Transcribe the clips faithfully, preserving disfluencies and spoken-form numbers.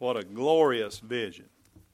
What a glorious vision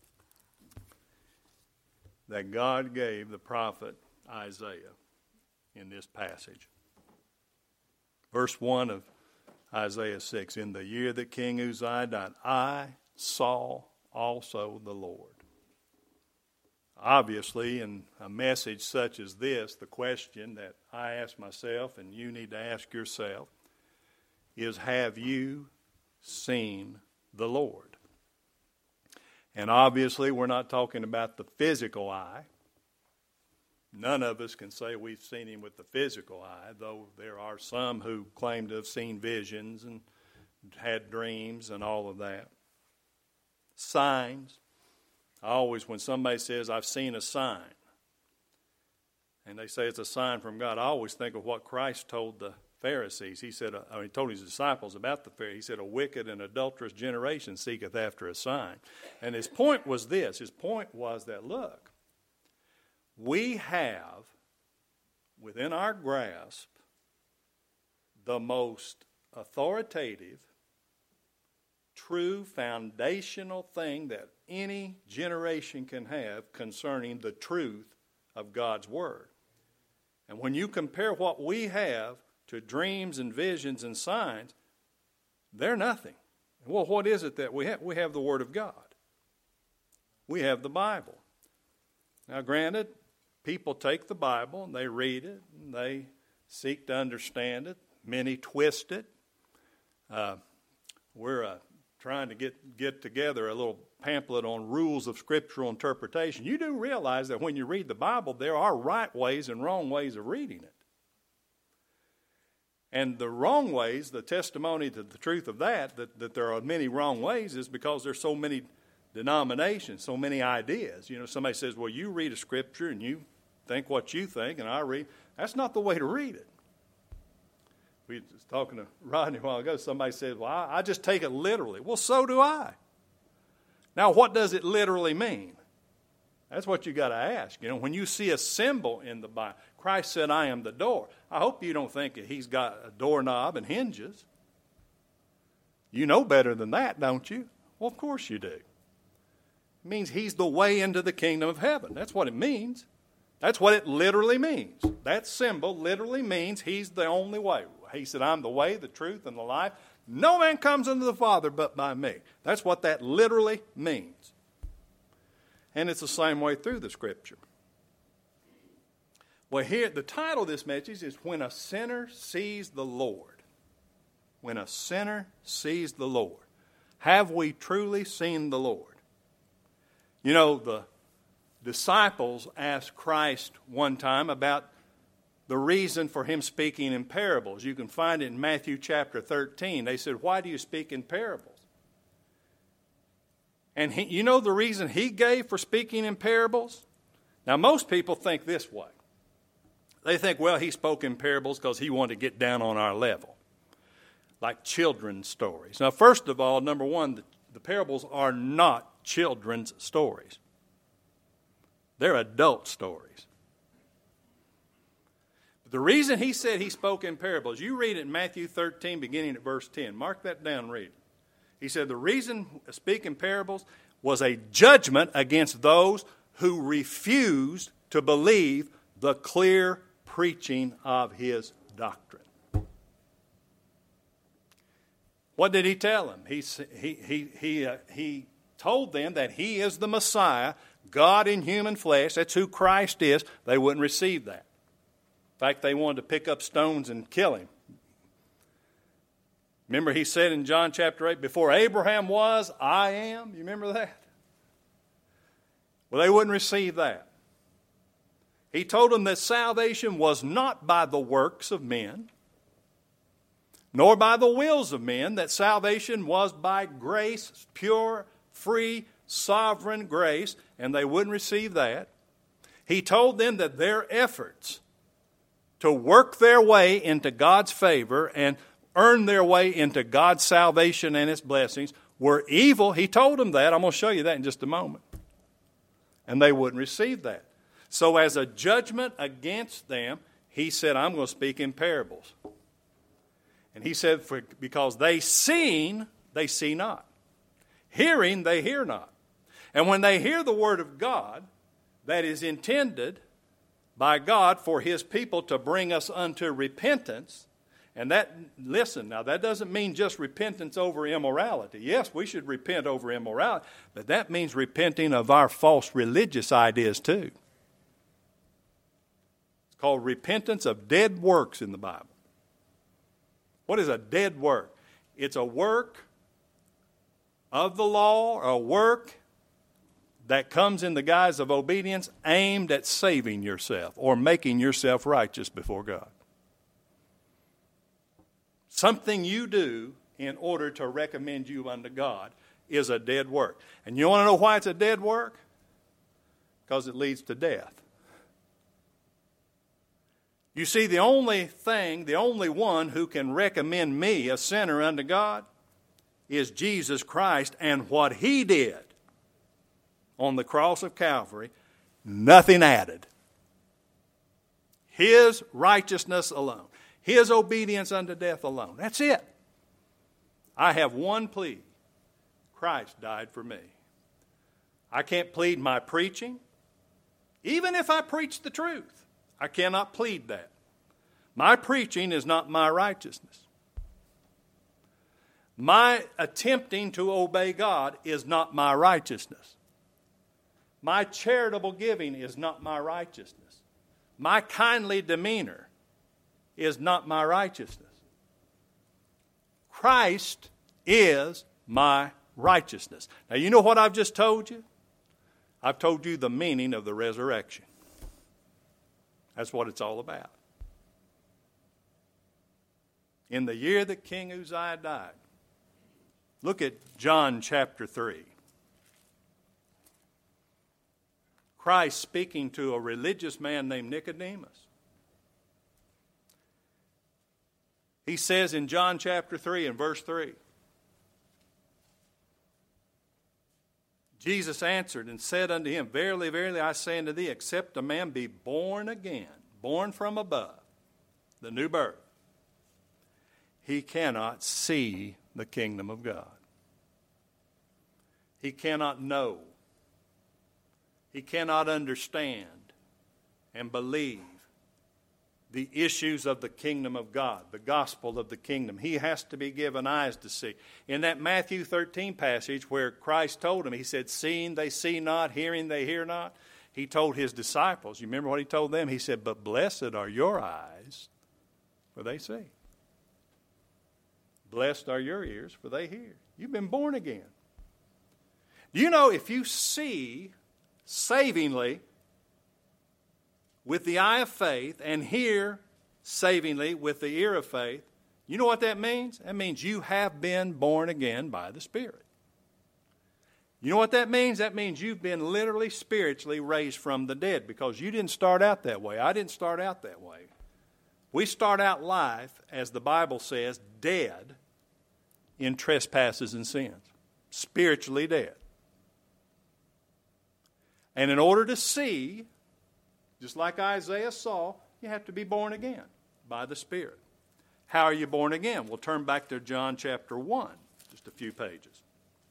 that God gave the prophet Isaiah in this passage. Verse one of Isaiah six, in the year that King Uzziah died, I saw also the Lord. Obviously, in a message such as this, the question that I ask myself and you need to ask yourself is, have you seen the Lord? And obviously, we're not talking about the physical eye. None of us can say we've seen him with the physical eye, though there are some who claim to have seen visions and had dreams and all of that. Signs. I always, when somebody says, I've seen a sign, and they say it's a sign from God, I always think of what Christ told the Pharisees. He said, uh, he told his disciples about the Pharisees. He said, a wicked and adulterous generation seeketh after a sign. And his point was this. His point was that, look, we have within our grasp the most authoritative, true, foundational thing that any generation can have concerning the truth of God's Word. And when you compare what we have to dreams and visions and signs, they're nothing. Well, what is it that we have? We have the Word of God. We have the Bible. Now, granted, people take the Bible and they read it and they seek to understand it. Many twist it. Uh, we're uh, trying to get, get together a little pamphlet on rules of scriptural interpretation. You do realize that when you read the Bible, there are right ways and wrong ways of reading it. And the wrong ways, the testimony to the truth of that, that, that there are many wrong ways, is because there's so many denominations, so many ideas. You know, somebody says, well, you read a scripture and you think what you think, and I read. That's not the way to read it. We were just talking to Rodney a while ago. Somebody said, well, I, I just take it literally. Well, so do I. Now, what does it literally mean? That's what you got to ask. You know, when you see a symbol in the Bible, Christ said, I am the door. I hope you don't think that he's got a doorknob and hinges. You know better than that, don't you? Well, of course you do. It means he's the way into the kingdom of heaven. That's what it means. That's what it literally means. That symbol literally means he's the only way. He said, I'm the way, the truth, and the life. No man comes unto the Father but by me. That's what that literally means. And it's the same way through the Scripture. Well, here, the title of this message is When a Sinner Sees the Lord. When a sinner sees the Lord. Have we truly seen the Lord? You know, the disciples asked Christ one time about the reason for him speaking in parables. You can find it in Matthew chapter thirteen. They said, why do you speak in parables? And he, you know the reason he gave for speaking in parables? Now, most people think this way. They think, well, he spoke in parables because he wanted to get down on our level, like children's stories. Now, first of all, number one, the, the parables are not children's stories. They're adult stories. But the reason he said he spoke in parables, you read it in Matthew thirteen, beginning at verse ten. Mark that down and read it. He said the reason speaking parables was a judgment against those who refused to believe the clear preaching of his doctrine. What did he tell them? He, he, he, he, uh, he told them that he is the Messiah, God in human flesh. That's who Christ is. They wouldn't receive that. In fact, they wanted to pick up stones and kill him. Remember he said in John chapter eight, before Abraham was, I am. You remember that? Well, they wouldn't receive that. He told them that salvation was not by the works of men, nor by the wills of men, that salvation was by grace, pure, free, sovereign grace, and they wouldn't receive that. He told them that their efforts to work their way into God's favor and earn their way into God's salvation and His blessings were evil. He told them that. I'm going to show you that in just a moment. And they wouldn't receive that. So as a judgment against them, He said, I'm going to speak in parables. And He said, for, because they seen, they see not. Hearing, they hear not. And when they hear the word of God that is intended by God for his people to bring us unto repentance, and that, listen, now that doesn't mean just repentance over immorality. Yes, we should repent over immorality, but that means repenting of our false religious ideas too. It's called repentance of dead works in the Bible. What is a dead work? It's a work of the law, or a work that comes in the guise of obedience aimed at saving yourself or making yourself righteous before God. Something you do in order to recommend you unto God is a dead work. And you want to know why it's a dead work? Because it leads to death. You see, the only thing, the only one who can recommend me, a sinner, unto God is Jesus Christ and what he did on the cross of Calvary, nothing added. His righteousness alone. His obedience unto death alone. That's it. I have one plea. Christ died for me. I can't plead my preaching. Even if I preach the truth, I cannot plead that. My preaching is not my righteousness. My attempting to obey God is not my righteousness. My charitable giving is not my righteousness. My kindly demeanor is not my righteousness. Christ is my righteousness. Now, you know what I've just told you? I've told you the meaning of the resurrection. That's what it's all about. In the year that King Uzziah died, look at John chapter three. Christ speaking to a religious man named Nicodemus. He says in John chapter three and verse three, Jesus answered and said unto him, Verily, verily, I say unto thee, except a man be born again, born from above, the new birth, he cannot see the kingdom of God. He cannot know. He cannot understand and believe the issues of the kingdom of God, the gospel of the kingdom. He has to be given eyes to see. In that Matthew thirteen passage where Christ told him, he said, seeing they see not, hearing they hear not. He told his disciples, you remember what he told them? He said, but blessed are your eyes, for they see. Blessed are your ears, for they hear. You've been born again. Do you know if you see savingly with the eye of faith and hear savingly with the ear of faith, you know what that means? That means you have been born again by the Spirit. You know what that means? That means you've been literally spiritually raised from the dead, because you didn't start out that way. I didn't start out that way. We start out life, as the Bible says, dead in trespasses and sins. Spiritually dead. And in order to see, just like Isaiah saw, you have to be born again by the Spirit. How are you born again? We'll turn back to John chapter one, just a few pages.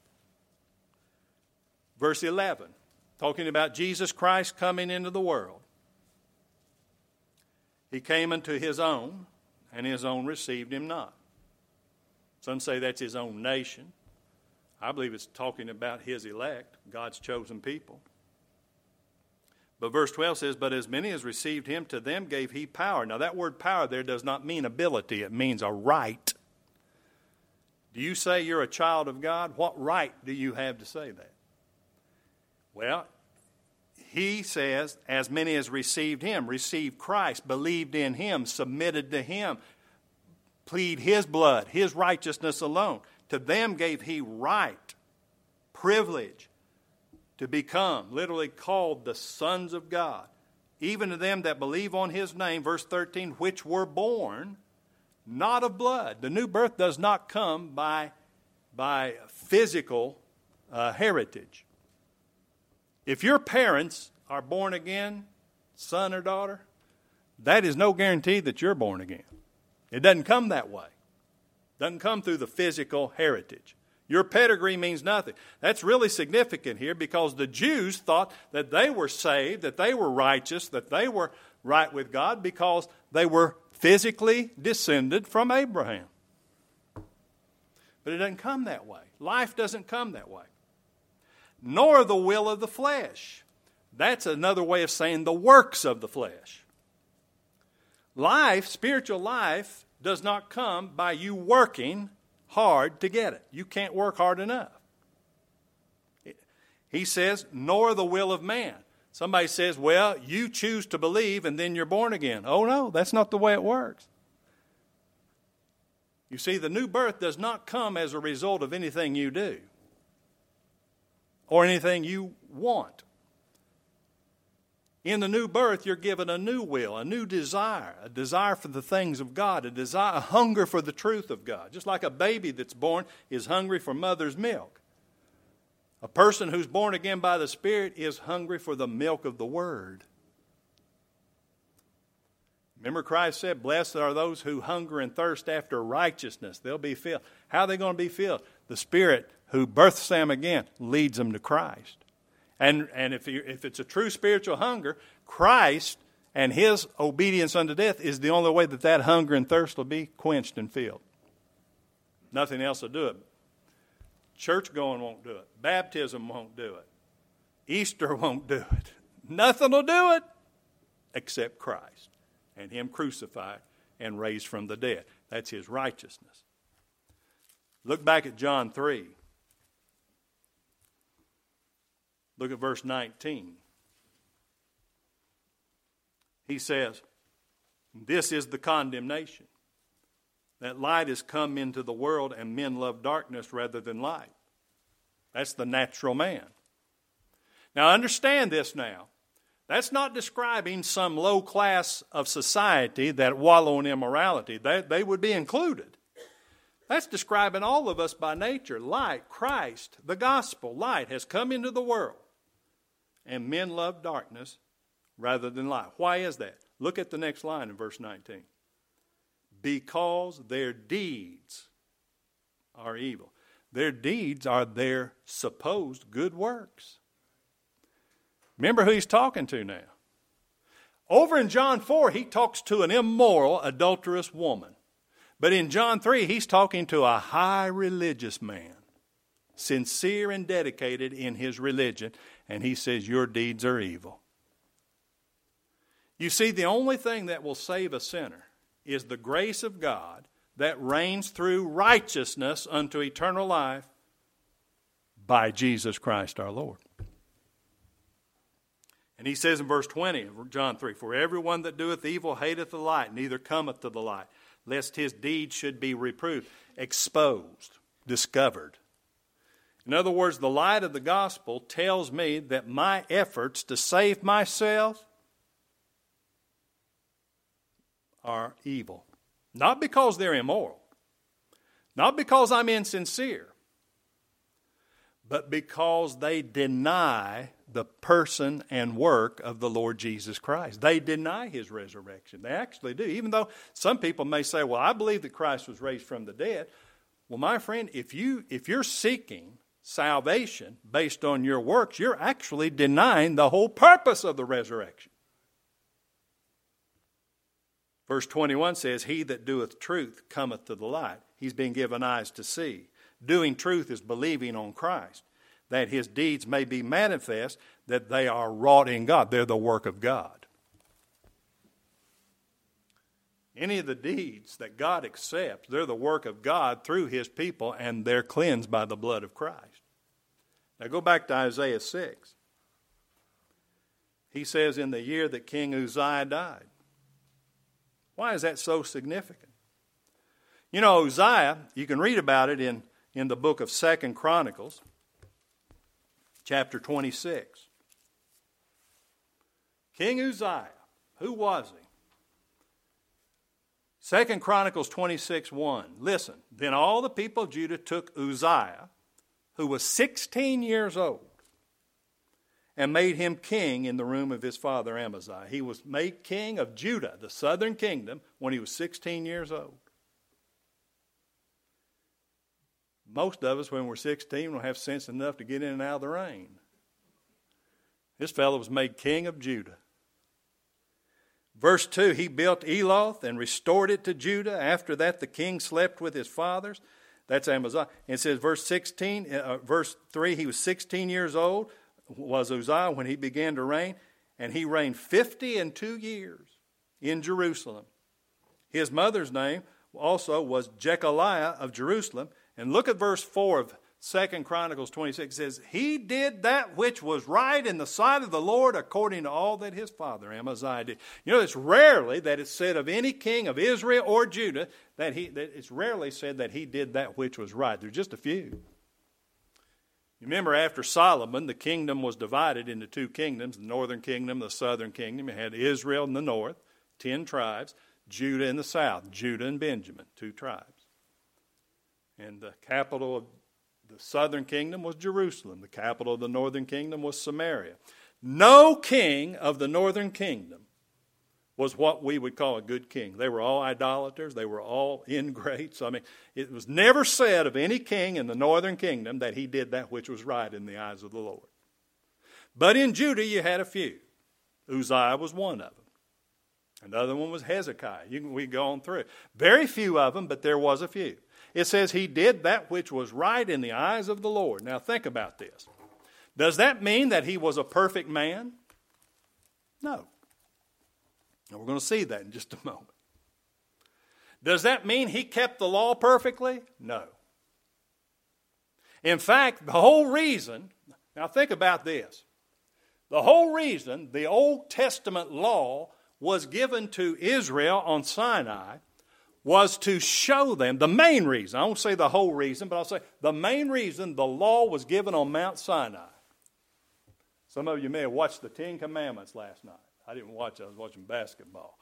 Verse eleven, talking about Jesus Christ coming into the world. He came unto his own, and his own received him not. Some say that's his own nation. I believe it's talking about his elect, God's chosen people. But verse twelve says, but as many as received him, to them gave he power. Now that word power there does not mean ability. It means a right. Do you say you're a child of God? What right do you have to say that? Well, he says, as many as received him, received Christ, believed in him, submitted to him, plead his blood, his righteousness alone. To them gave he right, privilege, to become, literally called the sons of God. Even to them that believe on his name, verse thirteen, which were born not of blood. The new birth does not come by, by physical uh, heritage. If your parents are born again, son or daughter, that is no guarantee that you're born again. It doesn't come that way. It doesn't come through the physical heritage. Your pedigree means nothing. That's really significant here because the Jews thought that they were saved, that they were righteous, that they were right with God because they were physically descended from Abraham. But it doesn't come that way. Life doesn't come that way. Nor the will of the flesh. That's another way of saying the works of the flesh. Life, spiritual life, does not come by you working hard to get it. You can't work hard enough. He says, nor the will of man. Somebody says, well, you choose to believe and then you're born again. Oh no, that's not the way it works. You see, the new birth does not come as a result of anything you do or anything you want. In the new birth, you're given a new will, a new desire, a desire for the things of God, a desire, a hunger for the truth of God. Just like a baby that's born is hungry for mother's milk. A person who's born again by the Spirit is hungry for the milk of the Word. Remember Christ said, blessed are those who hunger and thirst after righteousness. They'll be filled. How are they going to be filled? The Spirit who births them again leads them to Christ. And and if you, if it's a true spiritual hunger, Christ and His obedience unto death is the only way that that hunger and thirst will be quenched and filled. Nothing else will do it. Church going won't do it. Baptism won't do it. Easter won't do it. Nothing will do it except Christ and Him crucified and raised from the dead. That's His righteousness. Look back at John three. Look at verse nineteen. He says, this is the condemnation, that light has come into the world and men love darkness rather than light. That's the natural man. Now understand this now. That's not describing some low class of society that wallow in immorality. They, they would be included. That's describing all of us by nature. Light, Christ, the gospel, light has come into the world. And men love darkness rather than light. Why is that? Look at the next line in verse nineteen. Because their deeds are evil. Their deeds are their supposed good works. Remember who he's talking to now. Over in John four, he talks to an immoral, adulterous woman. But in John three, he's talking to a high religious man, sincere and dedicated in his religion, and he says, your deeds are evil. You see, the only thing that will save a sinner is the grace of God that reigns through righteousness unto eternal life by Jesus Christ our Lord. And he says in verse twenty of John three, for everyone that doeth evil hateth the light, neither cometh to the light, lest his deeds should be reproved, exposed, discovered. In other words, the light of the gospel tells me that my efforts to save myself are evil. Not because they're immoral. Not because I'm insincere. But because they deny the person and work of the Lord Jesus Christ. They deny His resurrection. They actually do. Even though some people may say, well, I believe that Christ was raised from the dead. Well, my friend, if you if you're seeking salvation based on your works, you're actually denying the whole purpose of the resurrection. Verse twenty-one says, he that doeth truth cometh to the light. He's been given eyes to see. Doing truth is believing on Christ, that His deeds may be manifest, that they are wrought in God. They're the work of God. Any of the deeds that God accepts, they're the work of God through His people, and they're cleansed by the blood of Christ. Now go back to Isaiah six. He says, in the year that King Uzziah died. Why is that so significant? You know, Uzziah, you can read about it in, in the book of Second Chronicles, chapter twenty-six. King Uzziah, who was he? Second Chronicles twenty-six one. Listen, then all the people of Judah took Uzziah, who was sixteen years old, and made him king in the room of his father Amaziah. He was made king of Judah, the southern kingdom, when he was sixteen years old. Most of us, when we're sixteen, don't have sense enough to get in and out of the rain. This fellow was made king of Judah. Verse two, he built Eloth and restored it to Judah. After that, the king slept with his fathers. That's Amaziah. And it says, verse sixteen, uh, verse three, he was sixteen years old, was Uzziah when he began to reign, and he reigned fifty and two years in Jerusalem. His mother's name also was Jechaliah of Jerusalem. And look at verse four of Second Chronicles twenty-six. It says, he did that which was right in the sight of the Lord according to all that his father Amaziah did. You know, it's rarely that it's said of any king of Israel or Judah that he, that it's rarely said that he did that which was right. There's just a few. You remember after Solomon, the kingdom was divided into two kingdoms, the northern kingdom, the southern kingdom. You had Israel in the north, ten tribes, Judah in the south, Judah and Benjamin, two tribes. And the capital of the southern kingdom was Jerusalem. The capital of the northern kingdom was Samaria. No king of the northern kingdom was what we would call a good king. They were all idolaters. They were all ingrates. I mean, it was never said of any king in the northern kingdom that he did that which was right in the eyes of the Lord. But in Judah you had a few. Uzziah was one of them. Another one was Hezekiah. You can, we go on through. Very few of them, but there was a few. It says he did that which was right in the eyes of the Lord. Now think about this. Does that mean that he was a perfect man? No. And we're going to see that in just a moment. Does that mean he kept the law perfectly? No. In fact, the whole reason, now think about this. The whole reason the Old Testament law was given to Israel on Sinai was to show them, the main reason, I won't say the whole reason, but I'll say the main reason the law was given on Mount Sinai. Some of you may have watched the Ten Commandments last night. I didn't watch it, I was watching basketball.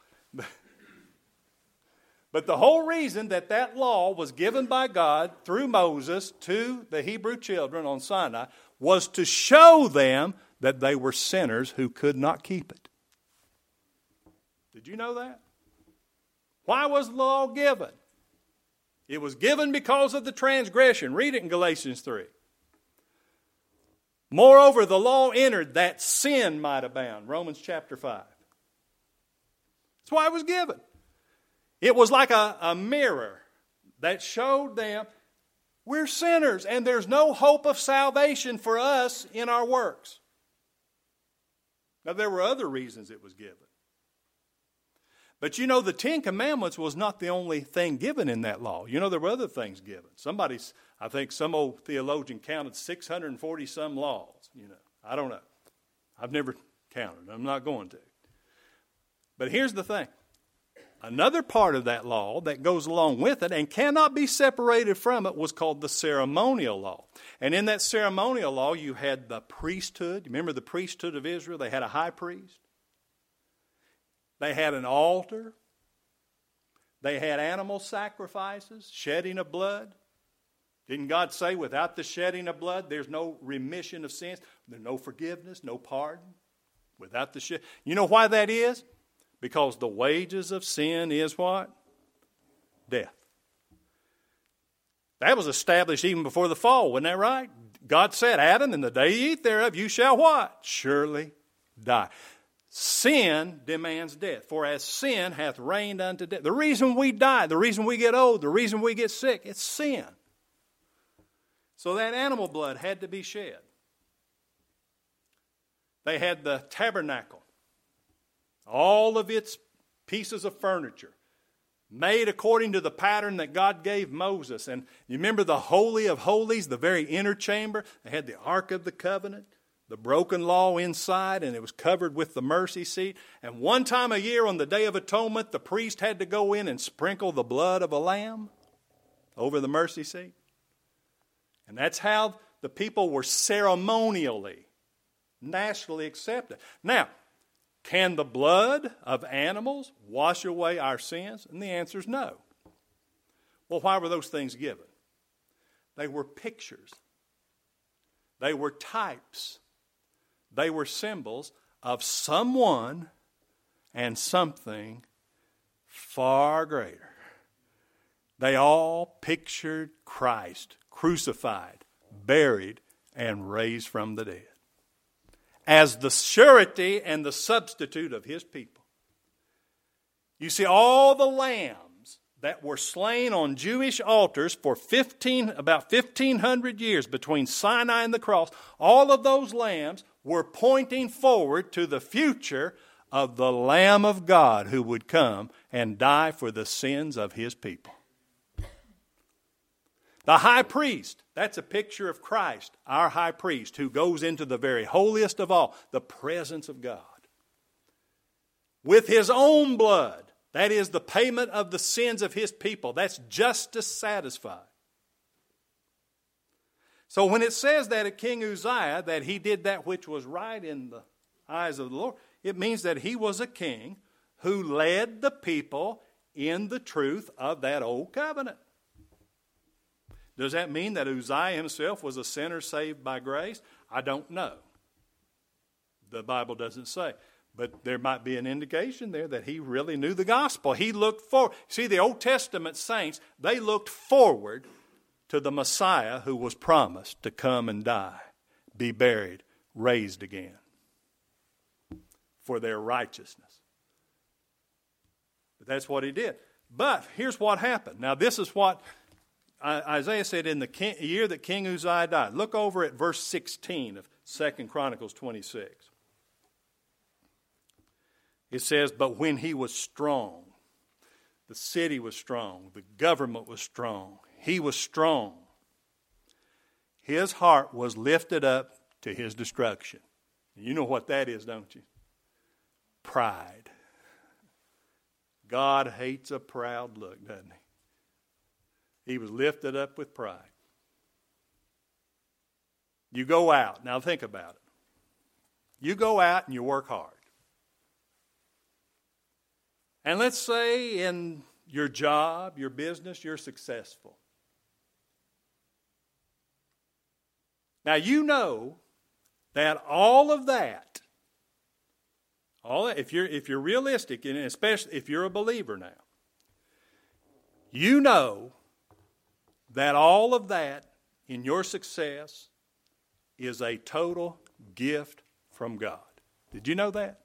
But the whole reason that that law was given by God through Moses to the Hebrew children on Sinai was to show them that they were sinners who could not keep it. Did you know that? Why was the law given? It was given because of the transgression. Read it in Galatians three. Moreover, the law entered that sin might abound. Romans chapter five. That's why it was given. It was like a, a mirror that showed them we're sinners and there's no hope of salvation for us in our works. Now, there were other reasons it was given. But you know, the Ten Commandments was not the only thing given in that law. You know, there were other things given. Somebody's, I think some old theologian counted six hundred forty some laws. You know, I don't know. I've never counted. I'm not going to. But here's the thing. Another part of that law that goes along with it and cannot be separated from it was called the ceremonial law. And in that ceremonial law, you had the priesthood. Remember the priesthood of Israel? They had a high priest. They had an altar. They had animal sacrifices, shedding of blood. Didn't God say without the shedding of blood, there's no remission of sins? There's no forgiveness, no pardon. Without the shed. You know why that is? Because the wages of sin is what? Death. That was established even before the fall, wasn't that right? God said, Adam, in the day you eat thereof, you shall what? Surely die. Sin demands death, for as sin hath reigned unto death. The reason we die, the reason we get old, the reason we get sick, it's sin. So that animal blood had to be shed. They had the tabernacle, all of its pieces of furniture, made according to the pattern that God gave Moses. And you remember the Holy of Holies, the very inner chamber? They had the Ark of the Covenant, the broken law inside, and it was covered with the mercy seat. And one time a year on the Day of Atonement, the priest had to go in and sprinkle the blood of a lamb over the mercy seat. And that's how the people were ceremonially, nationally accepted. Now, can the blood of animals wash away our sins? And the answer is no. Well, why were those things given? They were pictures. They were types. They were symbols of someone and something far greater. They all pictured Christ crucified, buried, and raised from the dead as the surety and the substitute of his people. You see, all the lambs that were slain on Jewish altars for fifteen, about fifteen hundred years between Sinai and the cross, all of those lambs were pointing forward to the future of the Lamb of God who would come and die for the sins of his people. The high priest, that's a picture of Christ, our high priest, who goes into the very holiest of all, the presence of God. With his own blood, that is the payment of the sins of his people. That's justice satisfied. So when it says that at King Uzziah, that he did that which was right in the eyes of the Lord, it means that he was a king who led the people in the truth of that old covenant. Does that mean that Uzziah himself was a sinner saved by grace? I don't know. The Bible doesn't say. But there might be an indication there that he really knew the gospel. He looked forward. See, the Old Testament saints, they looked forward to the Messiah who was promised to come and die, be buried, raised again for their righteousness. But that's what he did. But here's what happened. Now, this is what Isaiah said in the king, year that King Uzziah died. Look over at verse sixteen of Second Chronicles twenty-six. It says, but when he was strong, the city was strong, the government was strong, he was strong, his heart was lifted up to his destruction. You know what that is, don't you? Pride. God hates a proud look, doesn't he? He was lifted up with pride. You go out. Now think about it. You go out and you work hard. And let's say in your job, your business, you're successful. Now you know that all of that, all that, if you're if you're realistic, and especially if you're a believer now, you know that all of that in your success is a total gift from God. Did you know that?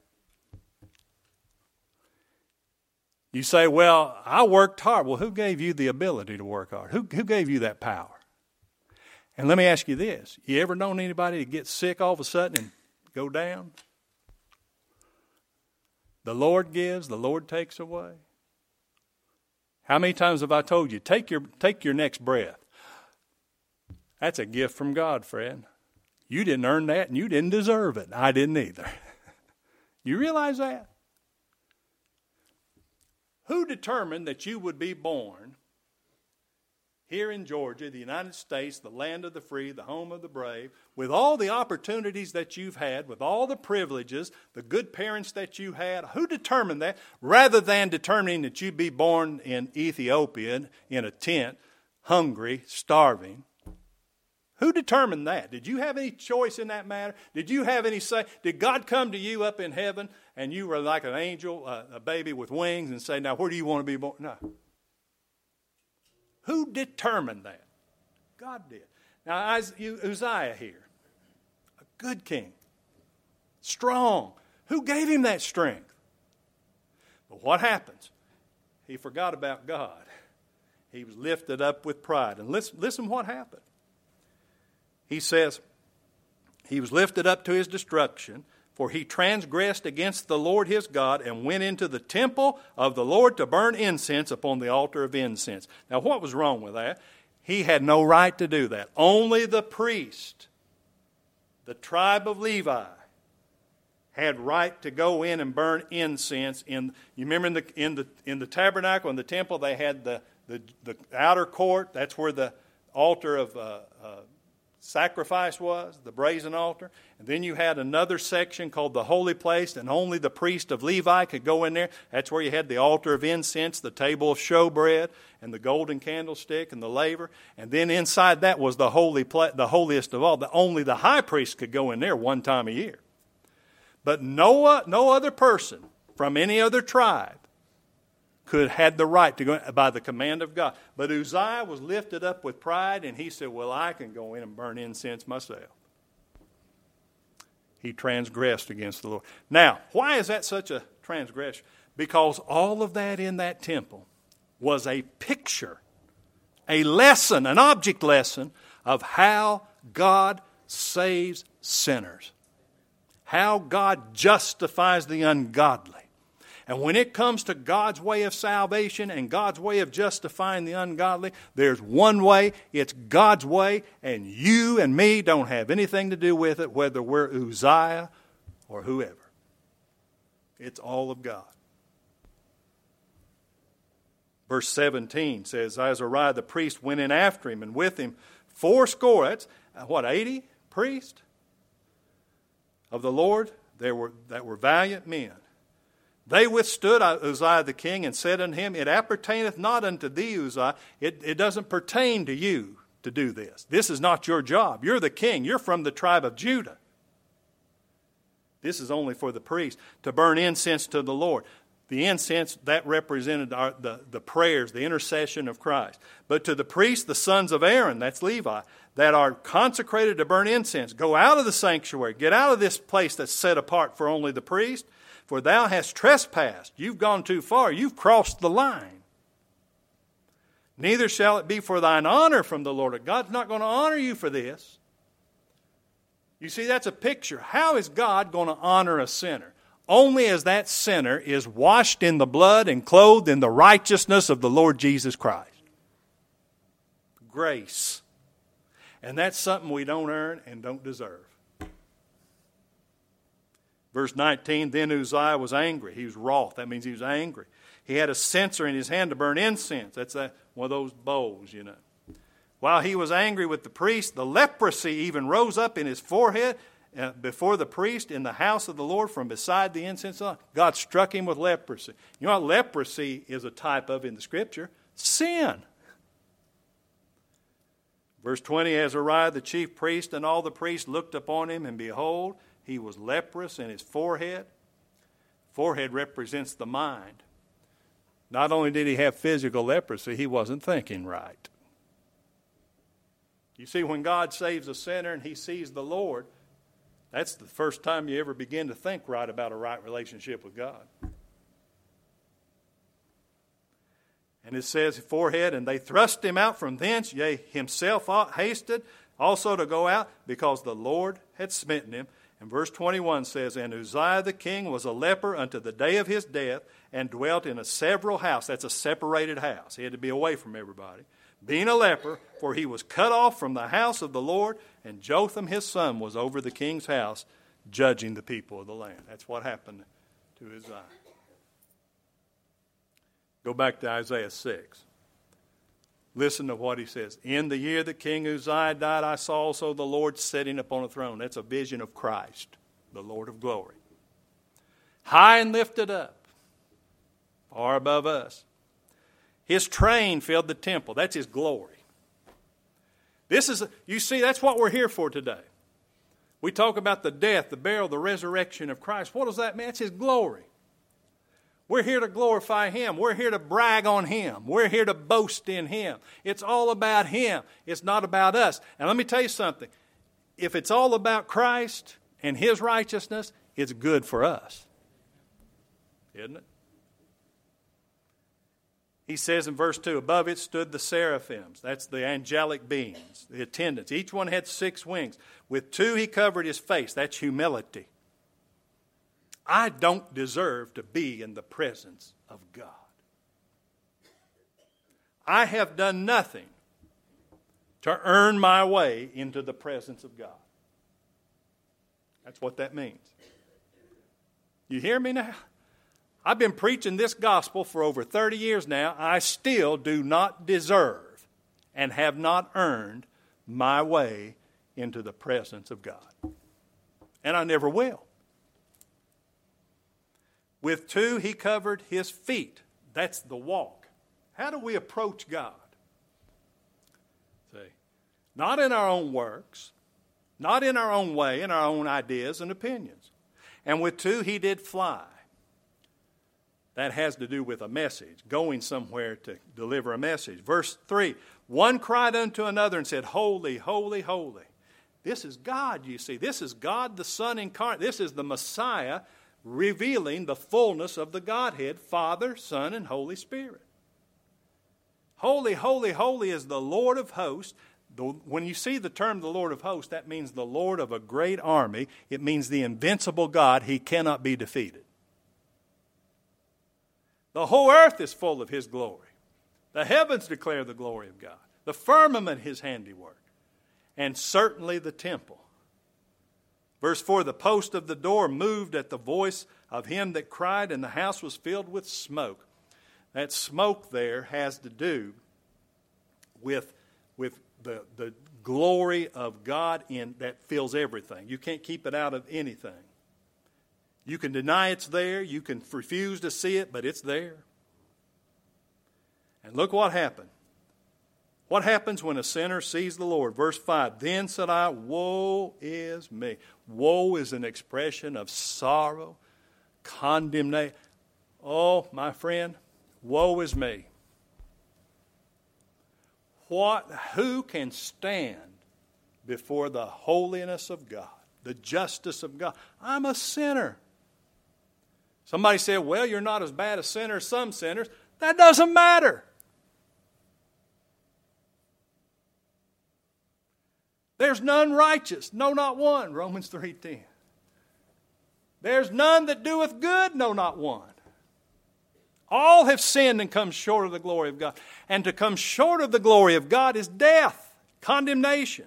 You say, well, I worked hard. Well, who gave you the ability to work hard? Who, who gave you that power? And let me ask you this. You ever known anybody to get sick all of a sudden and go down? The Lord gives, the Lord takes away. How many times have I told you, take your, take your next breath? That's a gift from God, friend. You didn't earn that and you didn't deserve it. I didn't either. You realize that? Who determined that you would be born here in Georgia, the United States, the land of the free, the home of the brave, with all the opportunities that you've had, with all the privileges, the good parents that you had? Who determined that, rather than determining that you'd be born in Ethiopia in a tent, hungry, starving? Who determined that? Did you have any choice in that matter? Did you have any say? Did God come to you up in heaven and you were like an angel, uh, a baby with wings, and say, now where do you want to be born? No. Who determined that? God did. Now Uzziah here, a good king, strong. Who gave him that strength? But what happens? He forgot about God. He was lifted up with pride. And listen, listen what happened. He says, he was lifted up to his destruction, for he transgressed against the Lord his God and went into the temple of the Lord to burn incense upon the altar of incense. Now, what was wrong with that? He had no right to do that. Only the priest, the tribe of Levi, had right to go in and burn incense. In you remember in the in the in the tabernacle, in the temple, they had the the, the outer court. That's where the altar of uh, uh, sacrifice was, the brazen altar. And then you had another section called the holy place, and only the priest of Levi could go in there. That's where you had the altar of incense, the table of showbread, and the golden candlestick and the laver. And then inside that was the holy pla- the holiest of all. The, only the high priest could go in there one time a year. But no, no other person from any other tribe could had the right to go by the command of God. But Uzziah was lifted up with pride, and he said, well, I can go in and burn incense myself. He transgressed against the Lord. Now, why is that such a transgression? Because all of that in that temple was a picture, a lesson, an object lesson of how God saves sinners, how God justifies the ungodly. And when it comes to God's way of salvation and God's way of justifying the ungodly, there's one way, it's God's way, and you and me don't have anything to do with it, whether we're Uzziah or whoever. It's all of God. Verse seventeen says, Azariah the priest went in after him, and with him fourscore, that's what, eighty priests of the Lord there were, that were valiant men. They withstood Uzziah the king and said unto him, it appertaineth not unto thee, Uzziah. It, it doesn't pertain to you to do this. This is not your job. You're the king. You're from the tribe of Judah. This is only for the priest to burn incense to the Lord. The incense, that represented our, the, the prayers, the intercession of Christ. But to the priests, the sons of Aaron, that's Levi, that are consecrated to burn incense, go out of the sanctuary. Get out of this place that's set apart for only the priest. For thou hast trespassed. You've gone too far. You've crossed the line. Neither shall it be for thine honor from the Lord. God's not going to honor you for this. You see, that's a picture. How is God going to honor a sinner? Only as that sinner is washed in the blood and clothed in the righteousness of the Lord Jesus Christ. Grace. And that's something we don't earn and don't deserve. Verse nineteen, then Uzziah was angry. He was wroth. That means he was angry. He had a censer in his hand to burn incense. That's a, one of those bowls, you know. While he was angry with the priest, the leprosy even rose up in his forehead uh, before the priest in the house of the Lord from beside the incense. God struck him with leprosy. You know what leprosy is a type of in the Scripture? Sin. Verse twenty, Azariah the chief priest and all the priests looked upon him, and behold, he was leprous in his forehead. Forehead represents the mind. Not only did he have physical leprosy, he wasn't thinking right. You see, when God saves a sinner and he sees the Lord, that's the first time you ever begin to think right about a right relationship with God. And it says, forehead, and they thrust him out from thence, yea, himself hasted also to go out, because the Lord had smitten him. And verse twenty-one says, and Uzziah the king was a leper unto the day of his death, and dwelt in a several house. That's a separated house. He had to be away from everybody. Being a leper, for he was cut off from the house of the Lord, and Jotham his son was over the king's house, judging the people of the land. That's what happened to Uzziah. Go back to Isaiah six. Listen to what he says. In the year that King Uzziah died, I saw also the Lord sitting upon a throne. That's a vision of Christ, the Lord of glory. High and lifted up, far above us. His train filled the temple. That's his glory. This is, you see, that's what we're here for today. We talk about the death, the burial, the resurrection of Christ. What does that mean? It's his glory. We're here to glorify him. We're here to brag on him. We're here to boast in him. It's all about him. It's not about us. And let me tell you something. If it's all about Christ and his righteousness, it's good for us. Isn't it? He says in verse two, above it stood the seraphims. That's the angelic beings, the attendants. Each one had six wings. With two he covered his face. That's humility. I don't deserve to be in the presence of God. I have done nothing to earn my way into the presence of God. That's what that means. You hear me now? I've been preaching this gospel for over thirty years now. I still do not deserve and have not earned my way into the presence of God. And I never will. With two, he covered his feet. That's the walk. How do we approach God? See, not in our own works, not in our own way, in our own ideas and opinions. And with two, he did fly. That has to do with a message, going somewhere to deliver a message. Verse three, one cried unto another and said, Holy, holy, holy. This is God, you see. This is God the Son incarnate. This is the Messiah revealing the fullness of the Godhead, Father, Son, and Holy Spirit. Holy, holy, holy is the Lord of hosts. When you see the term the Lord of hosts, that means the Lord of a great army. It means the invincible God. He cannot be defeated. The whole earth is full of His glory. The heavens declare the glory of God. The firmament His handiwork. And certainly the temple. Verse four, the post of the door moved at the voice of him that cried, and the house was filled with smoke. That smoke there has to do with, with the, the glory of God in that fills everything. You can't keep it out of anything. You can deny it's there. You can refuse to see it, but it's there. And look what happened. What happens when a sinner sees the Lord? Verse five, then said I, woe is me. Woe is an expression of sorrow, condemnation. Oh, my friend, woe is me. What, who can stand before the holiness of God, the justice of God? I'm a sinner. Somebody said, well, you're not as bad a sinner as some sinners. That doesn't matter. There's none righteous, no, not one, Romans three ten. There's none that doeth good, no, not one. All have sinned and come short of the glory of God. And to come short of the glory of God is death, condemnation.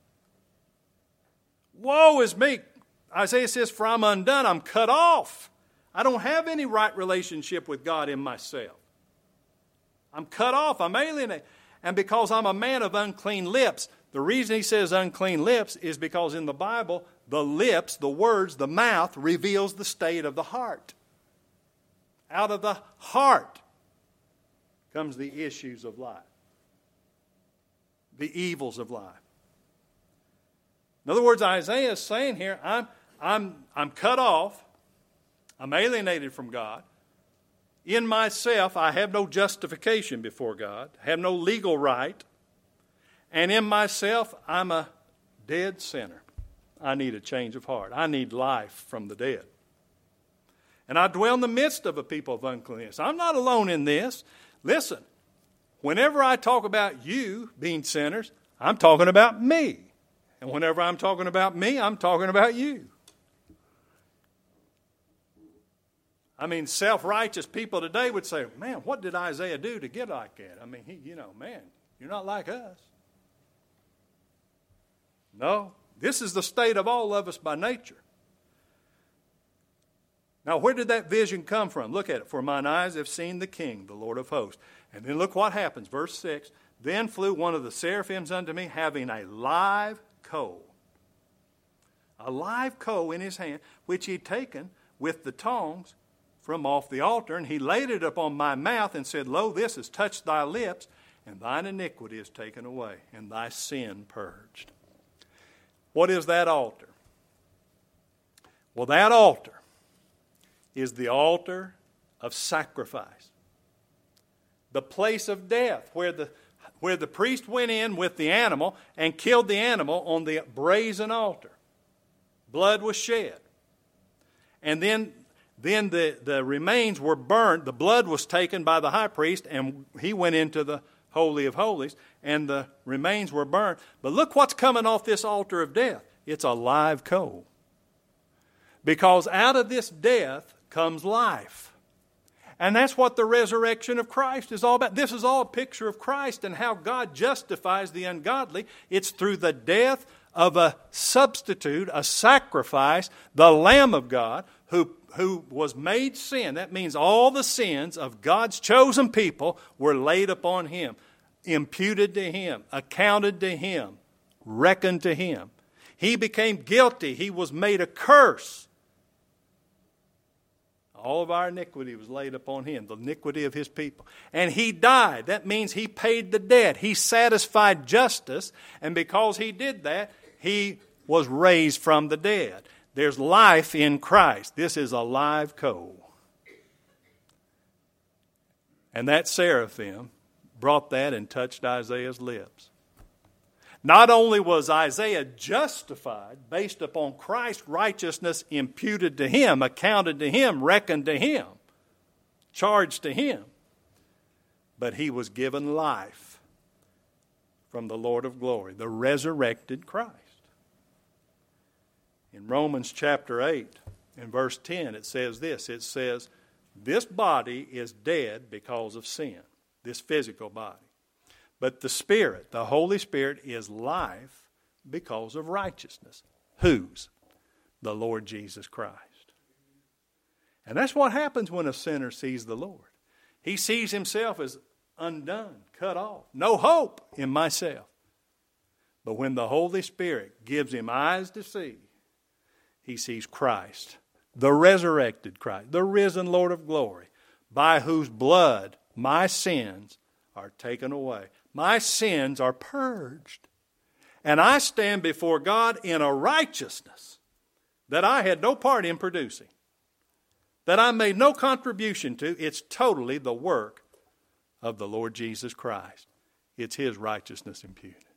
Woe is me. Isaiah says, for I'm undone, I'm cut off. I don't have any right relationship with God in myself. I'm cut off, I'm alienated. And because I'm a man of unclean lips, the reason he says unclean lips is because in the Bible, the lips, the words, the mouth reveals the state of the heart. Out of the heart comes the issues of life, the evils of life. In other words, Isaiah is saying here, I'm, I'm, I'm cut off, I'm alienated from God. In myself, I have no justification before God, have no legal right. And in myself, I'm a dead sinner. I need a change of heart. I need life from the dead. And I dwell in the midst of a people of uncleanness. I'm not alone in this. Listen, whenever I talk about you being sinners, I'm talking about me. And whenever I'm talking about me, I'm talking about you. I mean, self-righteous people today would say, man, what did Isaiah do to get like that? I mean, he, you know, man, you're not like us. No, this is the state of all of us by nature. Now, where did that vision come from? Look at it. For mine eyes have seen the King, the Lord of hosts. And then look what happens. Verse six. Then flew one of the seraphims unto me, having a live coal. A live coal in his hand, which he had taken with the tongs from off the altar. And he laid it upon my mouth and said, Lo, this has touched thy lips, and thine iniquity is taken away, and thy sin purged. What is that altar? Well, that altar is the altar of sacrifice. The place of death where the, where the priest went in with the animal and killed the animal on the brazen altar. Blood was shed. And then, then the, the remains were burned. The blood was taken by the high priest and he went into the Holy of Holies and the remains were burned. But look what's coming off this altar of death. It's a live coal. Because out of this death comes life. And that's what the resurrection of Christ is all about. This is all a picture of Christ and how God justifies the ungodly. It's through the death of a substitute, a sacrifice, the Lamb of God, who, who was made sin. That means all the sins of God's chosen people were laid upon Him, imputed to Him, accounted to Him, reckoned to Him. He became guilty. He was made a curse. All of our iniquity was laid upon Him, the iniquity of His people. And He died. That means He paid the debt. He satisfied justice. And because He did that, He was raised from the dead. There's life in Christ. This is a live coal. And that seraphim brought that and touched Isaiah's lips. Not only was Isaiah justified based upon Christ's righteousness imputed to him, accounted to him, reckoned to him, charged to him, but he was given life from the Lord of glory, the resurrected Christ. In Romans chapter eight, in verse ten, it says this. It says, this body is dead because of sin, this physical body. But the Spirit, the Holy Spirit, is life because of righteousness. Whose? The Lord Jesus Christ. And that's what happens when a sinner sees the Lord. He sees himself as undone, cut off, no hope in myself. But when the Holy Spirit gives him eyes to see, he sees Christ, the resurrected Christ, the risen Lord of glory, by whose blood my sins are taken away. My sins are purged. And I stand before God in a righteousness that I had no part in producing, that I made no contribution to. It's totally the work of the Lord Jesus Christ. It's his righteousness imputed.